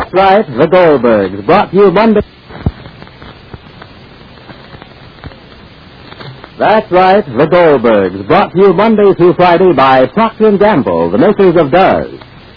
That's right, the Goldbergs, brought to you Monday. That's right, the Goldbergs, brought to you Monday through Friday by Procter & Gamble, the makers of Duz.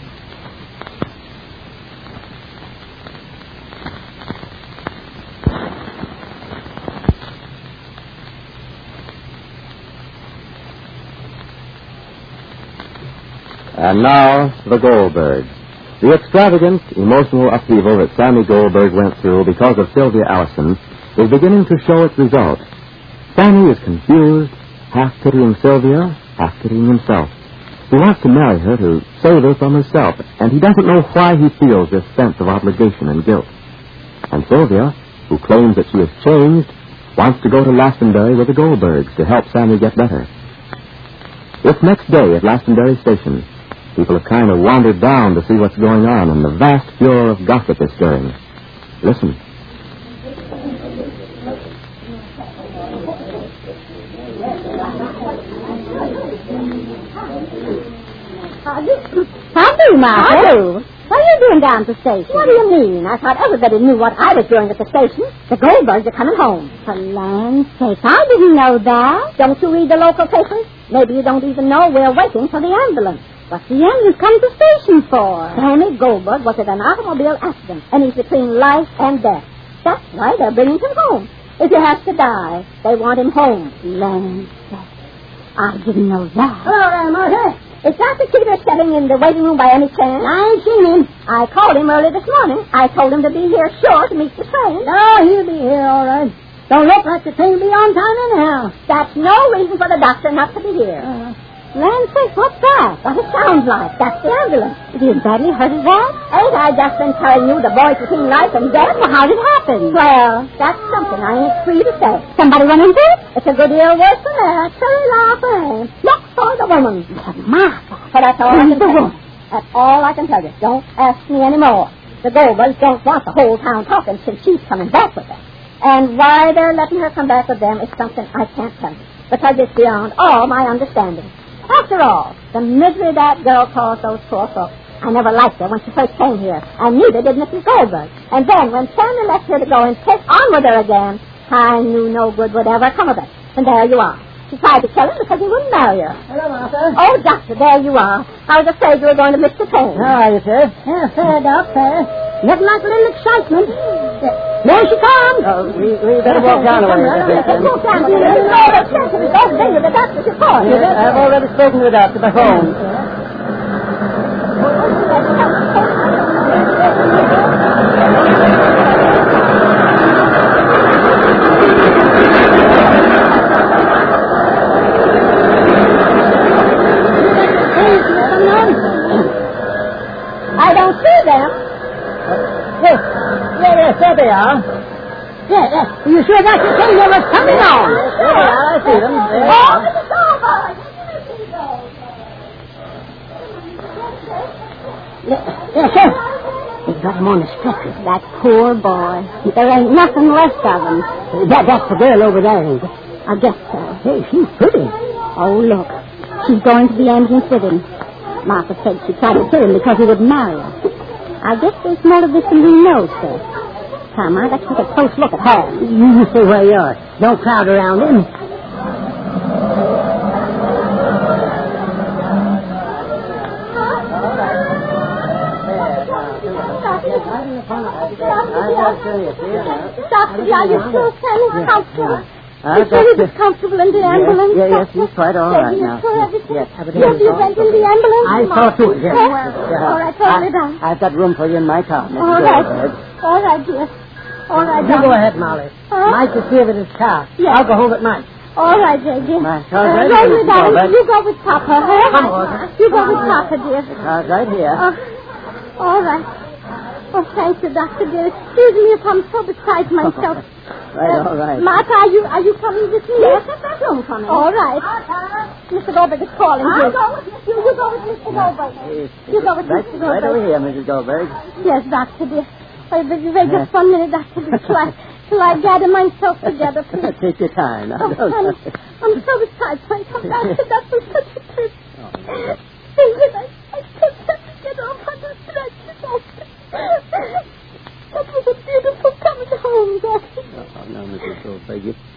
And now, the Goldbergs. The extravagant, emotional upheaval that Sammy Goldberg went through because of Sylvia Allison is beginning to show its result. Sammy is confused, half pitying Sylvia, half pitying himself. He wants to marry her to save her from herself, and he doesn't know why he feels this sense of obligation and guilt. And Sylvia, who claims that she has changed, wants to go to Lastonbury with the Goldbergs to help Sammy get better. This next day at Lastonbury Station, people have kind of wandered down to see what's going on, and the vast furor of gossip is stirring. Listen. How do, Martha? How do? What are you doing down at the station? What do you mean? I thought everybody knew what I was doing at the station. The Goldbergs are coming home. For land's sake, I didn't know that. Don't you read the local papers? Maybe you don't even know we're waiting for the ambulance. What's the ambulance come to the station for? Sammy Goldberg was in an automobile accident, and he's between life and death. That's why they're bringing him home. If he has to die, they want him home. Land's sake. I didn't know that. Hello there, Martha. Is Dr. Keeter sitting in the waiting room by any chance? I ain't seen him. I called him early this morning. I told him to be here sure to meet the train. No, he'll be here, all right. Don't look like the train will be on time anyhow. That's no reason for the doctor not to be here. Land sakes, what's that? What it sounds like. That's the ambulance. Is he badly hurt as that? Ain't I just been telling you the boy's between life and death? Well, how did it happen? Well, that's something I ain't free to say. Somebody run into it? It's a good deal worse than that. Silly laughing. Look for the woman. Martha. But that's all I can tell you. That's all I can tell you. Don't ask me any more. The Goldbergs don't want the whole town talking since she's coming back with them. And why they're letting her come back with them is something I can't tell you. Because it's beyond all my understanding. After all, the misery that girl caused those poor folks. I never liked her when she first came here, and neither did Mrs. Goldberg. And then, when Sammy left her to go and take on with her again, I knew no good would ever come of it. And there you are. She tried to kill him because he wouldn't marry her. Hello, Martha. Oh, Doctor, there you are. I was afraid you were going to miss the train. How are you, sir? Yeah, fair, Doc, fair. Nothing like a little excitement. There she comes. Oh, we better walk down a way. Let's walk down a way. No, the doctor's report. Yes, I've already spoken to the doctor by phone. I don't see them. Yes, there they are. Yes. You sure that's the thing that was coming on? Sure. Yeah, I see them. Oh, Mrs. Goldberg. Yes, sir. They got him on the stretcher. That poor boy. There ain't nothing left of him. That's the girl over there, ain't it? I guess so. Hey, she's pretty. Oh, look. She's going to the ambulance with him. Martha said she tried to kill him because he wouldn't marry her. I guess there's more of this than we know, sir. Come on, let's take a close look at her. You stay where you are. Don't crowd around him. Doctor, are you still standing comfortable? You sure he was comfortable in the ambulance? Yes, he's quite all right now. Yes, you went in the ambulance? I saw to it, yes. All right, hold it down. I've got room for you in my car, Mrs. All right, dear. All right, you go ahead, Molly. Mike is here with his car. Yes. I'll go home at Mike. All right, dear. My car's right here. Darling, you go with Papa, huh? Come on. You go with Papa, dear. Car's right here. All right. Oh, thank you, Doctor, dear. Excuse me if I'm so beside myself. All right. Martha, are you coming with me? Yes, that's home coming. All right. Mr. Goldberg is calling you. You go with Mr. Goldberg. You go with Mr. Goldberg. Right over here, Mrs. Goldberg. Yes, Doctor, dear. Wait just 1 minute, Doctor, till I gather myself together, please. Take your time. Honey, I'm so beside myself. Doctor, that was such a trip. I still have to get off on the stretcher.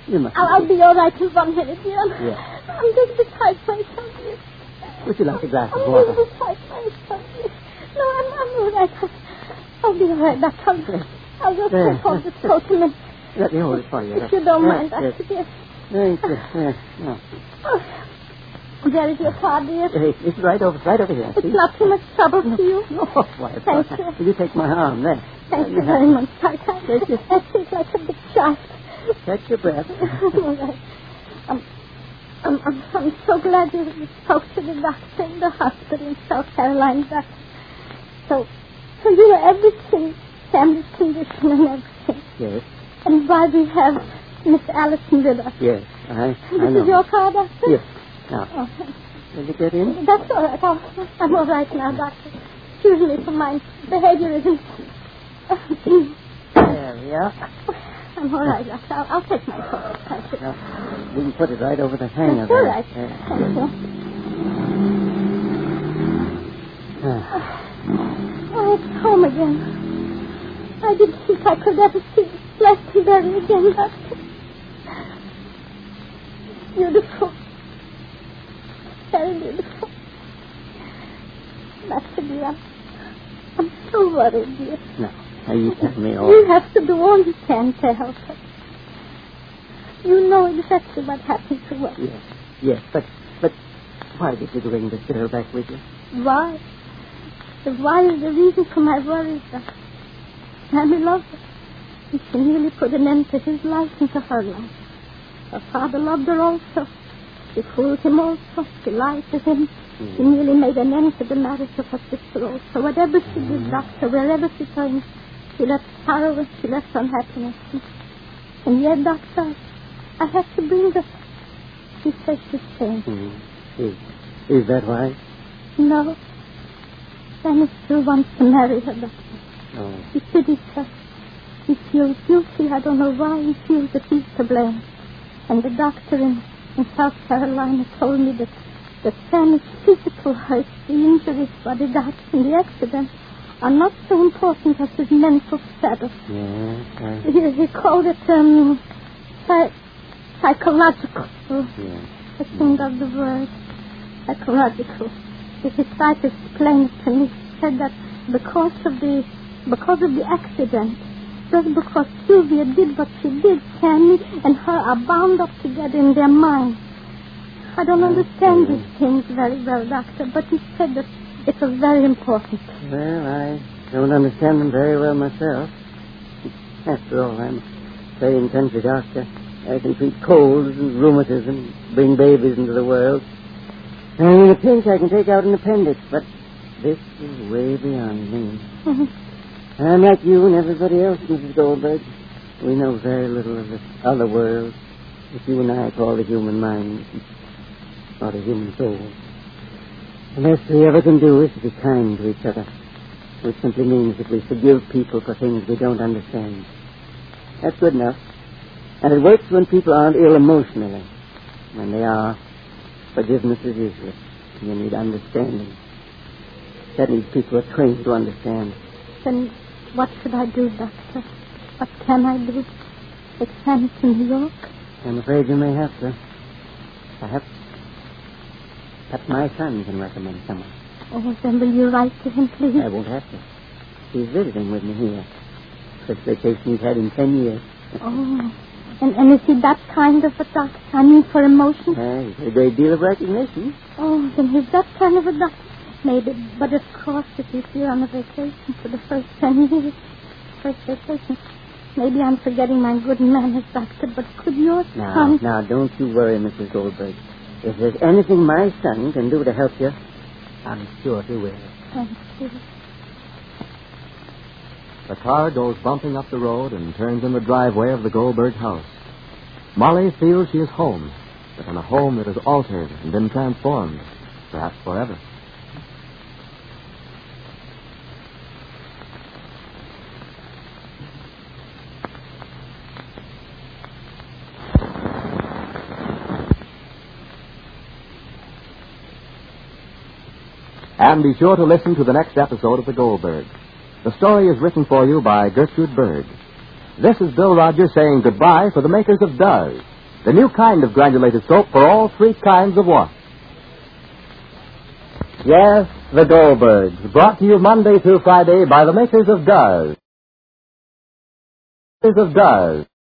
You must. I'll be all right in 1 minute, dear. Yeah. I'm just a bit tired myself, dear. Would you like a glass of I'm water? just a bit tired myself, dear. No, I'm all right. I'll be all right, Doctor. I'll just take off this coat a minute. Let me hold it for you. If you don't mind, Doctor, dear. Thank you. Yes. No. Oh, there is your card, dear. It's right over here. It's not too much trouble to you. No, why, Thank you. Will you take my arm there? Thank you very much, Doctor. That seems like a big shot. Catch your breath. All right. I'm so glad you spoke to the doctor in the hospital in South Carolina, Doctor. So you know everything, Sammy's condition and everything. Yes. And why we have Miss Allison with us. Yes, I know. This is your car, Doctor? Yes. Now, will you get in? That's all right. I'm all right now, Doctor. Excuse me for my behavior isn't... There we are. I'm all right, Doctor. I'll take my coat. Thank you. Now, you can put it right over the hanger That's all there. right. Thank you. Oh, it's home again. I didn't think I could ever see Glastonbury again, Doctor. Beautiful. Very beautiful. Doctor, dear, I'm so worried, dear. No, you tell me all. You have to do all you can to help us. You know exactly what happened to us. Yes, but why did you bring this girl back with you? Why? The why is the reason for my worries, Doctor. Sammy loved her. And she nearly put an end to his life and to her life. Her father loved her also. She fooled him also. She lied to him. She nearly made an end to the marriage of her sister also. Whatever she did, Doctor, wherever she turned, she left sorrow and she left unhappiness. And yet, Doctor, I had to bring her. She says she's staying. Is that why? No. Sammy still wants to marry her, Doctor. Oh. He pities her. He feels guilty. I don't know why he feels that he's to blame. And the doctor in South Carolina told me that Sammy's physical hurt, the injuries, what he got in the accident, are not so important as his mental status. Yes. He called it psychological. Yes. I think of the word psychological. He tried to explain it to me. He said that because of the accident, just because Sylvia did what she did, Sammy and her are bound up together in their minds. I don't understand these things very well, Doctor, but he said that it was very important. Well, I don't understand them very well myself. After all, I'm a trained country doctor. I can treat colds and rheumatism, bring babies into the world. And in a pinch, I can take out an appendix, but this is way beyond me. I'm like you and everybody else, Mrs. Goldberg. We know very little of the other world, that you and I call the human mind, or the human soul. The best we ever can do is to be kind to each other, which simply means that we forgive people for things we don't understand. That's good enough. And it works when people aren't ill emotionally. When they are, forgiveness is useless. You need understanding. That means people are trained to understand. Then what should I do, Doctor? What can I do? Take Sammy to New York? I'm afraid you may have to. Perhaps my son can recommend someone. Oh, then will you write to him, please? I won't have to. He's visiting with me here. First vacation he's had in 10 years. Oh, and is he that kind of a doctor? I mean, for emotions? He's got a great deal of recognition. Oh, then he's that kind of a doctor. Maybe, but of course, if he's here on a vacation for the first 10 years, first vacation, maybe I'm forgetting my good manners, Doctor, but could your son... Now, don't you worry, Mrs. Goldberg. If there's anything my son can do to help you, I'm sure he will. Thank you. The car goes bumping up the road and turns in the driveway of the Goldberg house. Molly feels she is home, but in a home that is altered and been transformed, perhaps forever. And be sure to listen to the next episode of The Goldbergs. The story is written for you by Gertrude Berg. This is Bill Rogers saying goodbye for the makers of Does, the new kind of granulated soap for all three kinds of wash. Yes, the Goldbergs, brought to you Monday through Friday by the makers of Duz.